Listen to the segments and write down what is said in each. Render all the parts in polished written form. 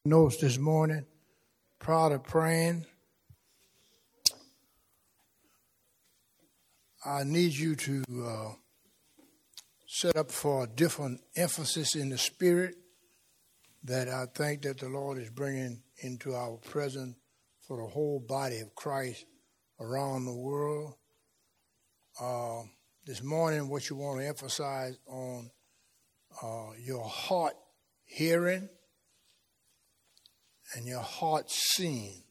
Notes this morning, proud of praying. I need you to set up for a different emphasis in the spirit that I think that the Lord is bringing into our presence for the whole body of Christ around the world. This morning, what you want to emphasize on your heart hearing and your heart seeing.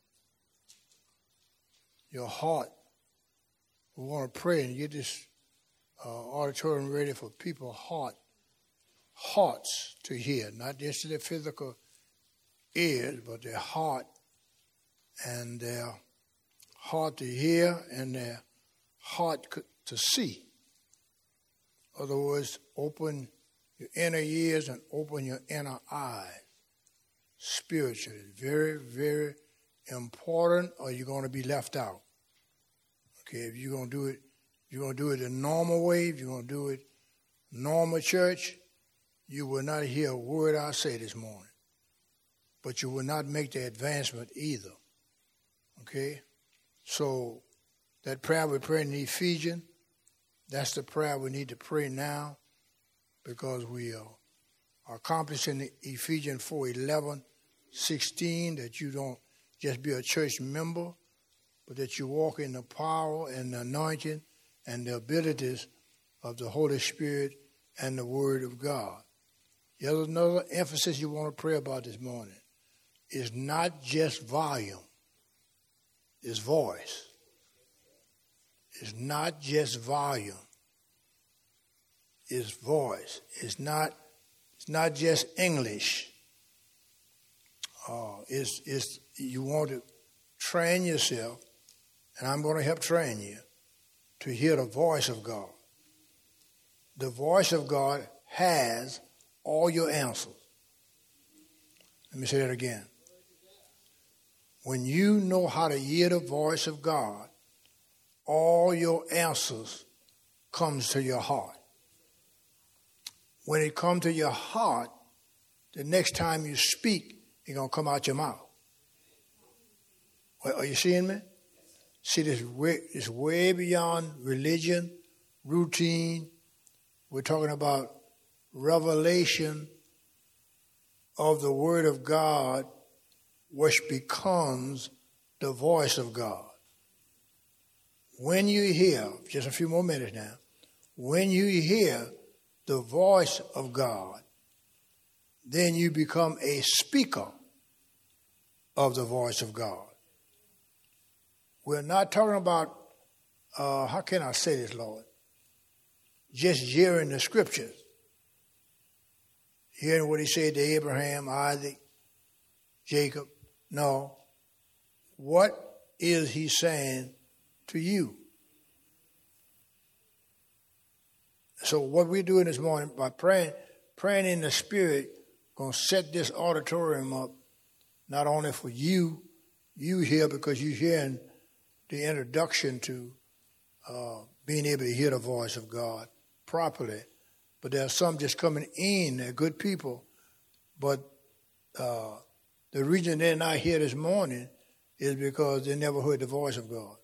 Your heart. We want to pray and get this auditorium ready for people's hearts to hear, not just their physical ears, but their heart and their heart to hear and their heart to see. In other words, open your inner ears and open your inner eyes. Spiritually, very, very important, or you're going to be left out. Okay, if you're going to do it the normal way, if you're going to do it normal church, you will not hear a word I say this morning. But you will not make the advancement either. Okay? So that prayer we pray in Ephesians, that's the prayer we need to pray now, because we are accomplishing Ephesians 4:11-16, that you don't just be a church member, but that you walk in the power and the anointing and the abilities of the Holy Spirit and the Word of God. There's another emphasis you want to pray about this morning. It's not just volume, it's voice. It's not just volume, it's voice. It's not just English. You want to train yourself, and I'm going to help train you to hear the voice of God. The voice of God has all your answers. Let me say that again. When you know how to hear the voice of God, all your answers comes to your heart. When it comes to your heart, the next time you speak, it's going to come out your mouth. Are you seeing me? See, this is way beyond religion, routine. We're talking about revelation of the Word of God, which becomes the voice of God. When you hear, just a few more minutes now, when you hear the voice of God, then you become a speaker of the voice of God. We're not talking about, how can I say this, Lord? Just hearing the scriptures. Hearing what he said to Abraham, Isaac, Jacob. No. What is he saying to you? So what we're doing this morning, by praying in the Spirit, going to set this auditorium up, not only for you here because you're hearing the introduction to being able to hear the voice of God properly, but there are some just coming in, they're good people, but the reason they're not here this morning is because they never heard the voice of God.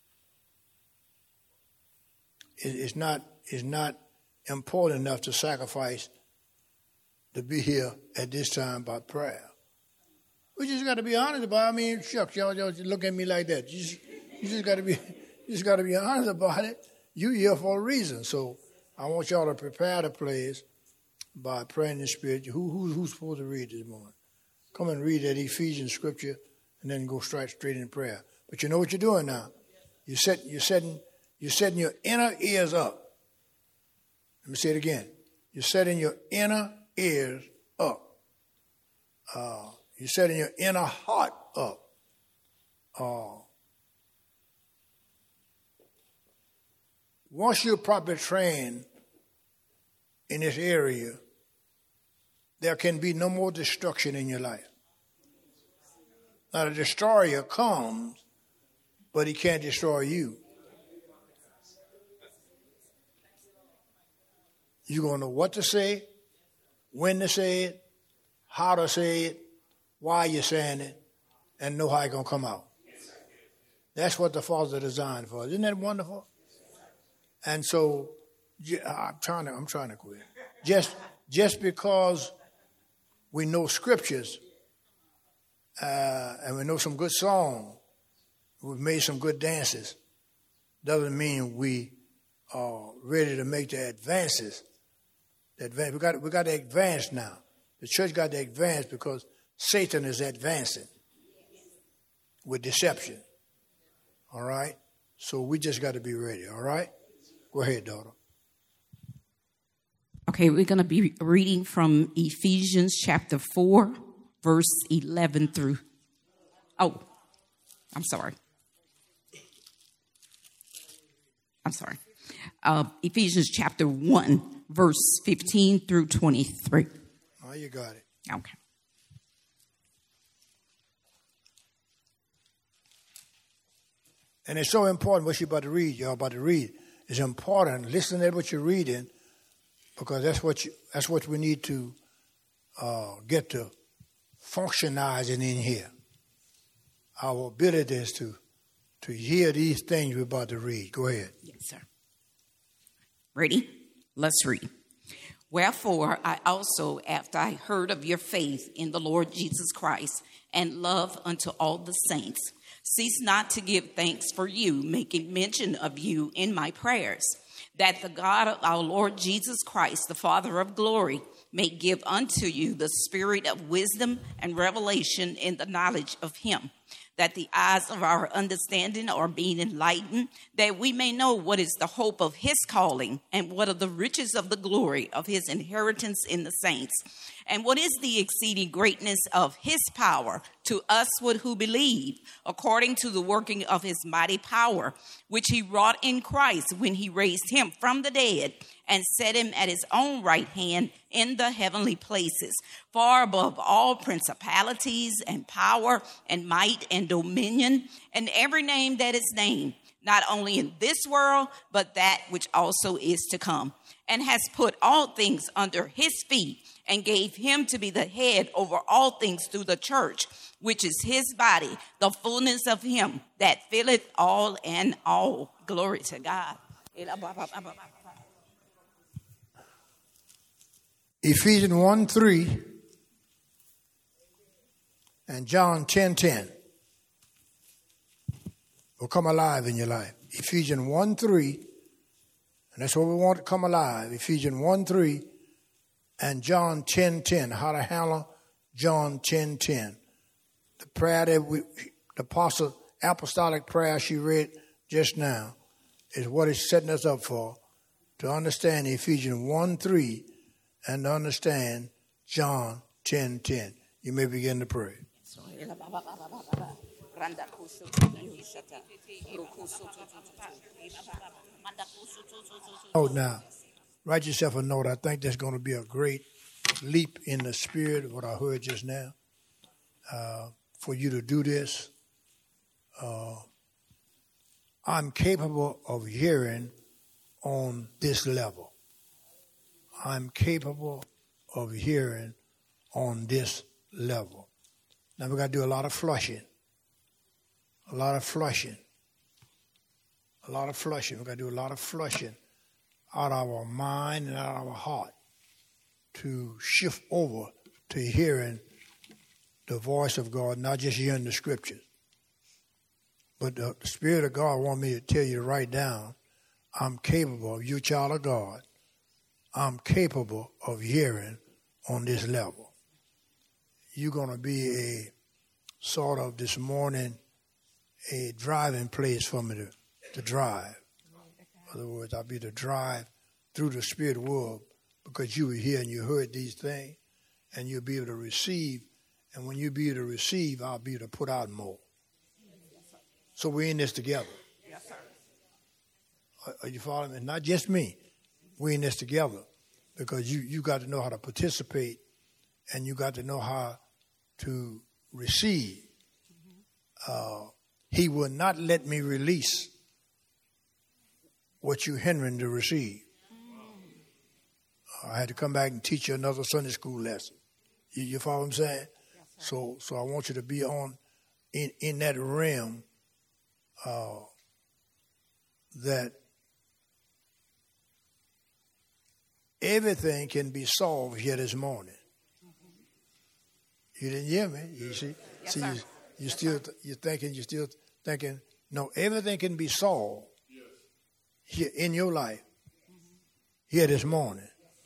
It's not important enough to sacrifice to be here at this time by prayer. We just got to be honest about it. I mean, shucks, y'all look at me like that. You just got to be honest about it. You're here for a reason. So I want y'all to prepare the place by praying in the Spirit. Who's supposed to read this morning? Come and read that Ephesians scripture and then go straight in prayer. But you know what you're doing now? You're setting your inner ears up. Let me say it again. You're setting your inner ears up. You're setting your inner heart up. Once you're properly trained in this area, there can be no more destruction in your life. Now, the destroyer comes, but he can't destroy you. You're going to know what to say, when to say it, how to say it, why you're saying it, and know how it's going to come out. That's what the Father designed for. Isn't that wonderful? And so, I'm trying to quit. Just because we know scriptures and we know some good songs, we've made some good dances, doesn't mean we are ready to make the advances. We got to advance now. The church got to advance because Satan is advancing with deception. All right? So we just got to be ready. All right? Go ahead, daughter. Okay, we're going to be reading from Ephesians chapter 4, verse 11 through... Oh, I'm sorry. Ephesians chapter 1, verse 15 through 23. Oh, you got it. Okay. And it's so important what you're about to read. Y'all about to read. It's important. Listen to what you're reading, because that's what we need to get to functionizing in here. Our ability is to hear these things we're about to read. Go ahead. Yes, sir. Ready? Let's read. Wherefore, I also, after I heard of your faith in the Lord Jesus Christ and love unto all the saints, cease not to give thanks for you, making mention of you in my prayers, that the God of our Lord Jesus Christ, the Father of glory, may give unto you the spirit of wisdom and revelation in the knowledge of him, that the eyes of our understanding are being enlightened, that we may know what is the hope of his calling, and what are the riches of the glory of his inheritance in the saints, and what is the exceeding greatness of his power to us who believe, according to the working of his mighty power, which he wrought in Christ when he raised him from the dead and set him at his own right hand in the heavenly places, far above all principalities and power and might and dominion, and every name that is named, not only in this world, but that which also is to come, and has put all things under his feet, and gave him to be the head over all things through the church, which is his body, the fullness of him that filleth all in all. Glory to God. Ephesians 1:3 and John 10:10 will come alive in your life. Ephesians 1:3, and that's what we want to come alive. Ephesians 1:3 and John 10:10. How to handle John 10:10. The prayer that the apostle apostolic prayer she read just now is what it's setting us up for, to understand Ephesians 1:3 and to understand John 10:10. You may begin to pray. Oh, now, write yourself a note. I think that's going to be a great leap in the spirit of what I heard just now. For you to do this, I'm capable of hearing on this level. I'm capable of hearing on this level. Now we got to do a lot of flushing. We got to do a lot of flushing out of our mind and out of our heart to shift over to hearing the voice of God, not just hearing the scriptures. But the Spirit of God wants me to tell you to write down, I'm capable, of you child of God, I'm capable of hearing on this level. You're going to be a sort of this morning a driving place for me to drive. In other words, I'll be to drive through the spirit world because you were here and you heard these things and you'll be able to receive. And when you be able to receive, I'll be able to put out more. So we're in this together. Yes, sir. Are you following me? Not just me. We're in this together because you got to know how to participate and you got to know how to receive. He will not let me release what you're hindering to receive. I had to come back and teach you another Sunday school lesson. You follow what I'm saying? So I want you to be in that realm that everything can be solved here this morning. You didn't hear me. You see, Yes, see, sir. you're still thinking. No, everything can be solved here in your life here this morning.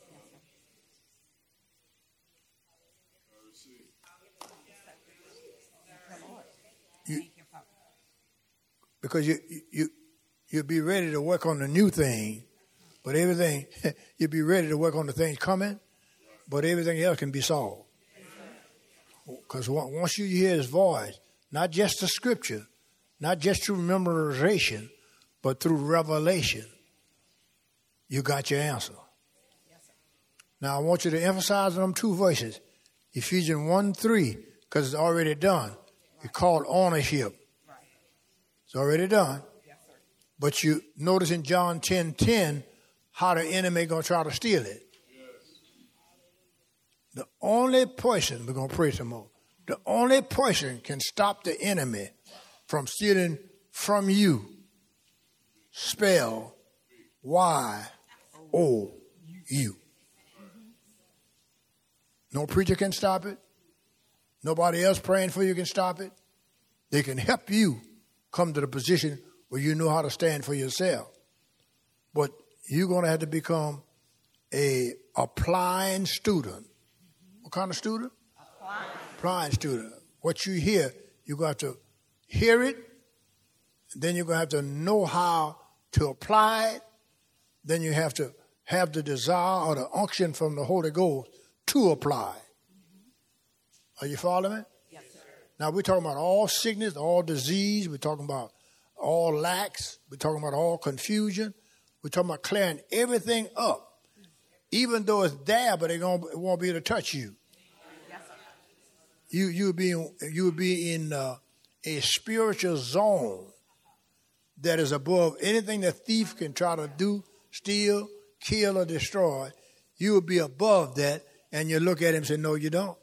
Because you'll be ready to work on the new thing, but everything you'll be ready to work on the things coming, but everything else can be solved. Because once you hear His voice, not just the Scripture, not just through memorization, but through revelation, you got your answer. Now I want you to emphasize on them two verses, Ephesians 1:3, because it's already done. It's called ownership. It's already done. But you notice in John 10:10 how the enemy going to try to steal it. The only person, we're going to pray some more, the only person can stop the enemy from stealing from you, spell Y-O-U. No preacher can stop it. Nobody else praying for you can stop it. They can help you come to the position where you know how to stand for yourself. But you're going to have to become a applying student. What kind of student? Applying student. What you hear, you're going to have to hear it. Then you're going to have to know how to apply it. Then you have to have the desire or the unction from the Holy Ghost to apply. Are you following me? Yes, sir. Now we're talking about all sickness, all disease. We're talking about all lacks. We're talking about all confusion. We're talking about clearing everything up, even though it's there, but it won't be able to touch you. Yes, sir. You'll be in a spiritual zone that is above anything the thief can try to do, steal, kill, or destroy. You will be above that, and you look at him and say, "No, you don't."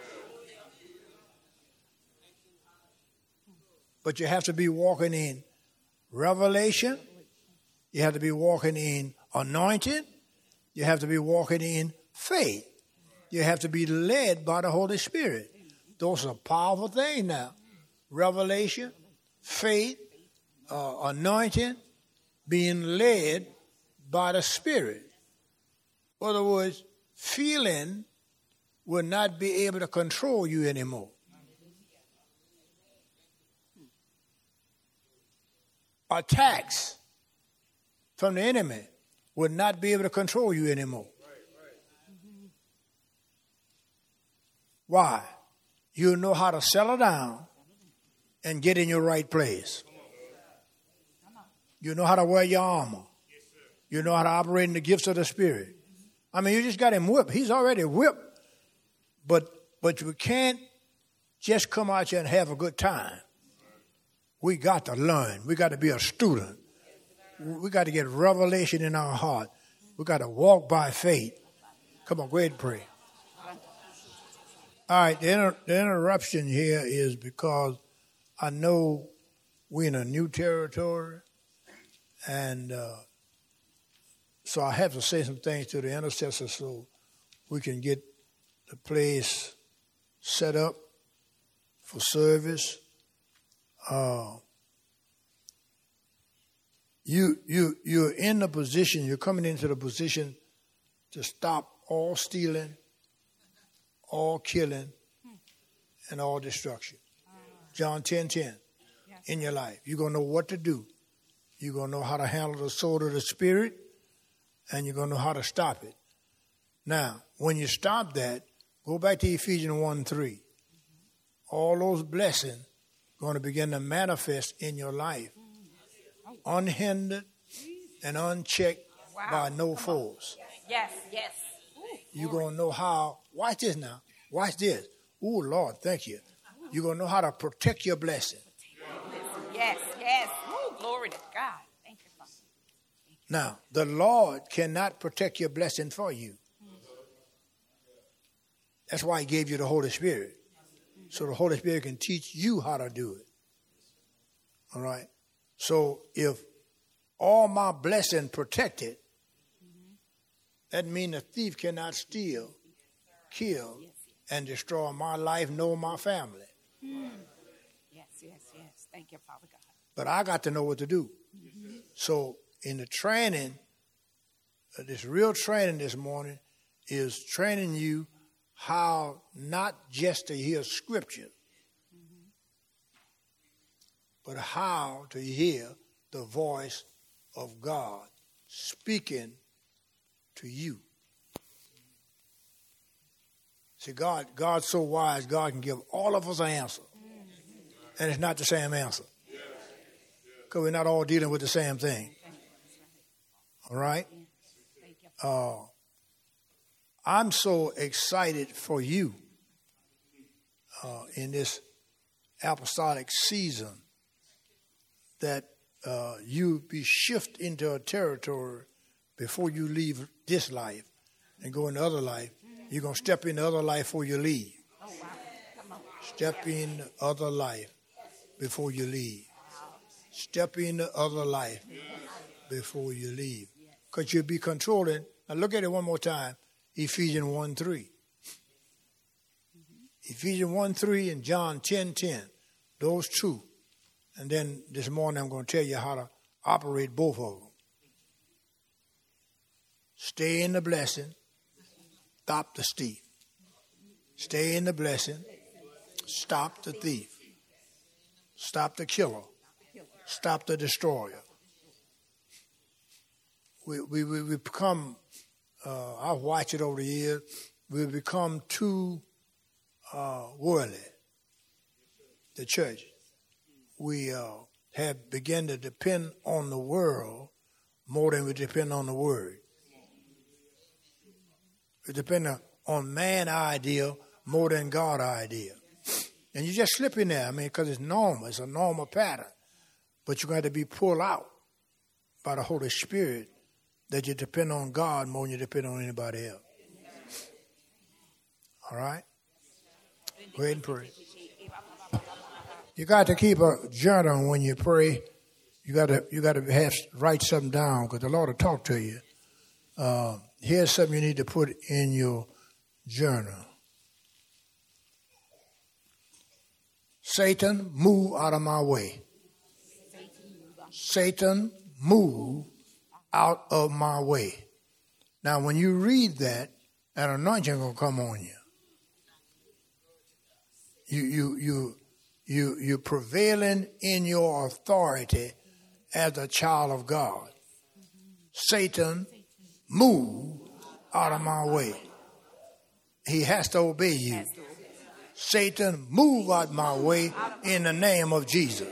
But you have to be walking in revelation. You have to be walking in anointing. You have to be walking in faith. You have to be led by the Holy Spirit. Those are powerful things now. Revelation, faith, anointing, being led by the Spirit. In other words, feeling will not be able to control you anymore. Attacks from the enemy will not be able to control you anymore. Why? You know how to settle down and get in your right place. You know how to wear your armor. You know how to operate in the gifts of the Spirit. I mean, you just got him whipped. He's already whipped. But you can't just come out here and have a good time. We got to learn. We got to be a student. We got to get revelation in our heart. We got to walk by faith. Come on, go ahead and pray. All right, the interruption here is because I know we're in a new territory, and so I have to say some things to the intercessors so we can get the place set up for service. You're in the position, you're coming into the position to stop all stealing, all killing, and all destruction. John 10:10 in your life. You're going to know what to do. You're going to know how to handle the sword of the Spirit, and you're going to know how to stop it. Now, when you stop that, go back to Ephesians 1:3. All those blessings going to begin to manifest in your life, unhindered and unchecked by no force. Yes, yes. You're going to know how, watch this now, watch this. Oh, Lord, thank you. You're going to know how to protect your blessing. Yes, yes. Ooh, glory to God. Thank you, Father. Now, the Lord cannot protect your blessing for you. That's why he gave you the Holy Spirit. So the Holy Spirit can teach you how to do it. All right? So if all my blessing protected, that means a thief cannot steal, kill, and destroy my life nor my family. Yes. Thank you, Father God. But I got to know what to do. So in the training, this real training this morning is training you how not just to hear scripture, but how to hear the voice of God speaking to you. See, God's so wise, God can give all of us an answer. And it's not the same answer. Because we're not all dealing with the same thing. All right? I'm so excited for you in this apostolic season that you be shifted into a territory before you leave this life and go into other life. You're going to step into other life before you leave. Oh, wow. Come on. Step in other life before you leave. Step into other life before you leave. Because you'll be controlling. Now look at it one more time. Ephesians 1:3. Ephesians 1:3 and John 10:10. Those two. And then this morning I'm going to tell you how to operate both of them. Stay in the blessing. Stop the thief. Stay in the blessing. Stop the thief. Stop the killer. Stop the destroyer. We become, I've watched it over the years, we've become too worldly, the church. We have begun to depend on the world more than we depend on the word. We depend on man's idea more than God's idea. And you just slip in there, because it's normal. It's a normal pattern. But you're going to be pulled out by the Holy Spirit that you depend on God more than you depend on anybody else. All right? Go ahead and pray. You got to keep a journal when you pray. You got to write something down because the Lord will talk to you. Here's something you need to put in your journal. Satan, move out of my way. Satan, move out of my way. Now, when you read that, an anointing will come on you. You're prevailing in your authority as a child of God. Satan, move out of my way. He has to obey you. Satan, move out my way in the name of Jesus.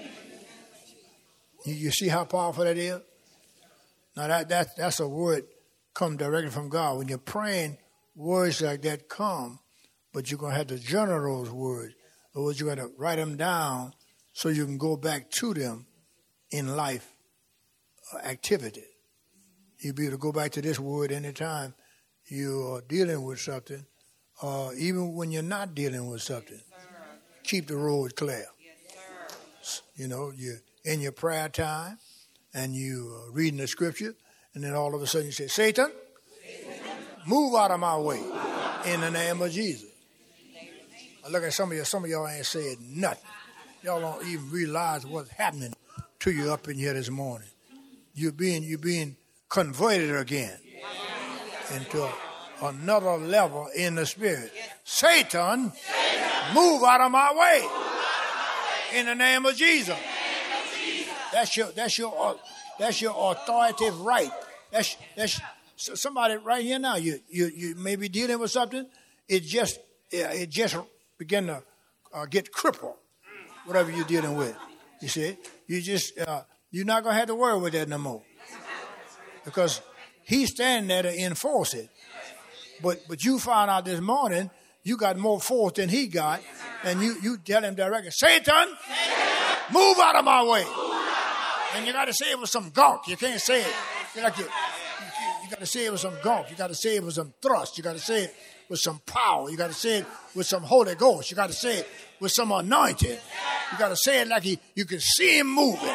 You see how powerful that is? Now that's a word come directly from God. When you're praying, words like that come, but you're going to have to journal those words. Or you're going to write them down so you can go back to them in life activity. You'll be able to go back to this word anytime you're dealing with something, even when you're not dealing with something. Keep the road clear. You're in your prayer time and you reading the scripture, and then all of a sudden you say, Satan, move out of my way in the name of Jesus. I look at some of y'all ain't said nothing. Y'all don't even realize what's happening to you up in here this morning. You're being converted again into another level in the spirit. Satan, move out of my way in the name of Jesus. That's your authoritative right. That's somebody right here now. You may be dealing with something. It just begin to get crippled, whatever you're dealing with. You see, you're not going to have to worry with that no more. Because he's standing there to enforce it. But you found out this morning, you got more force than he got, and you tell him directly, Satan, move out of my way. And you got to say it with some gunk. You can't say it. You got to say it with some gunk. You got to say it with some thrust. You got to say it with some power. You got to say it with some Holy Ghost. You got to say it with some anointing. You got to say it like you can see him moving.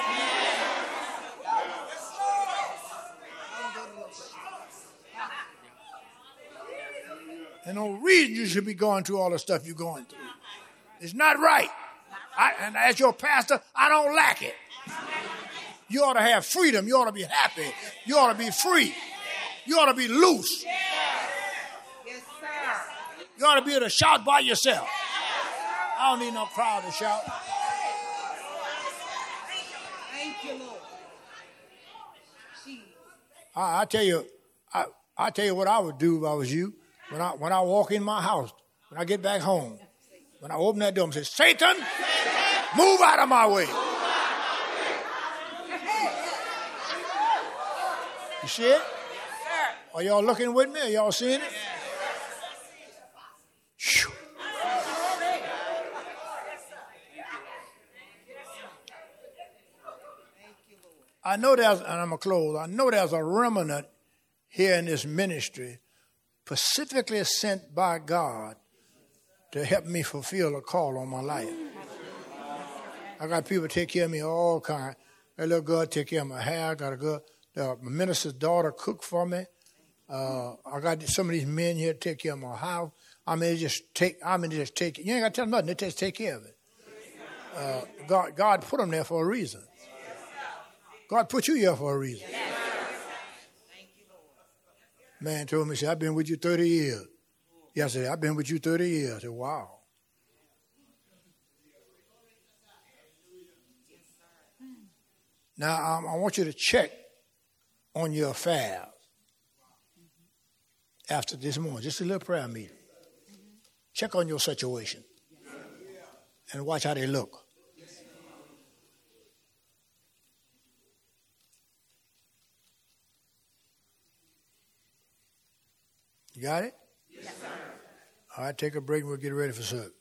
And no reason you should be going through all the stuff you're going through. It's not right. And as your pastor, I don't like it. You ought to have freedom. You ought to be happy. You ought to be free. You ought to be loose. You ought to be able to shout by yourself. I don't need no crowd to shout. Thank you, Lord. I tell you what I would do if I was you. When I walk in my house, when I get back home, when I open that door and say, Satan, move out of my way. You see it? Are y'all looking with me? Are y'all seeing it? Whew. I know there's, and I'm going to close, I know there's a remnant here in this ministry specifically sent by God to help me fulfill a call on my life. I got people take care of me all kind. That little girl take care of my hair. I got a girl, my minister's daughter cook for me. I got some of these men here to take care of my house. Just take. You ain't got to tell them nothing. They just take care of it. God put them there for a reason. God put you here for a reason. Man told me, he said, I've been with you 30 years. Yeah, I said, I've been with you 30 years. I said, wow. Now, I want you to check on your affairs after this morning. Just a little prayer meeting. Check on your situation and watch how they look. You got it? Yes, sir. All right, take a break and we'll get ready for service.